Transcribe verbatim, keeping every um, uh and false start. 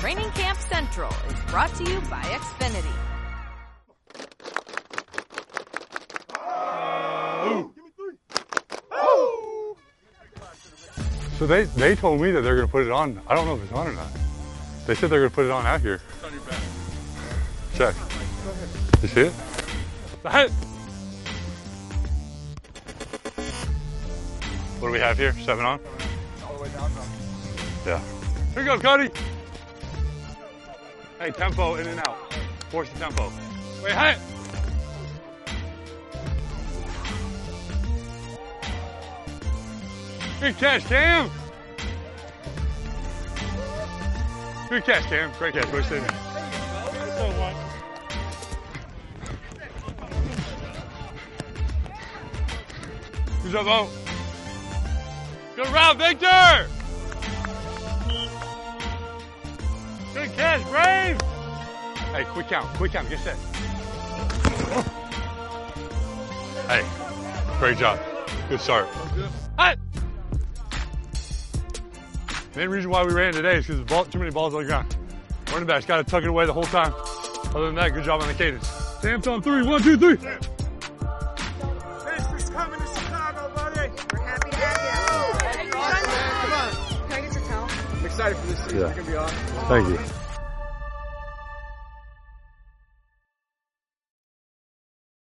Training Camp Central is brought to you by Xfinity. So they, they told me that they're going to put it on. I don't know if it's on or not. They said they're going to put it on out here. It's on your back. Check. You see it? What do we have here? Seven on? All the way down. Yeah. Here you go, Cody. Hey, tempo in and out. Force the tempo. Wait, hey! Good catch, Cam. Good catch, Cam. Great catch. What do you say, man? Good job, Bo. Good route, Victor. Good catch, Brave. Hey, quick count. Quick count. Get set. Hey, great job. Good start. Hey. Main reason why we ran today is because there's too many balls on the ground. Running back's got to tuck it away the whole time. Other than that, good job on the cadence. Sam's on three. One, two, three. Thanks for coming to Chicago, buddy. We're happy to have you. Come on. Can I get your towel? I'm excited for this season. Yeah. It's going to be awesome. Thank you.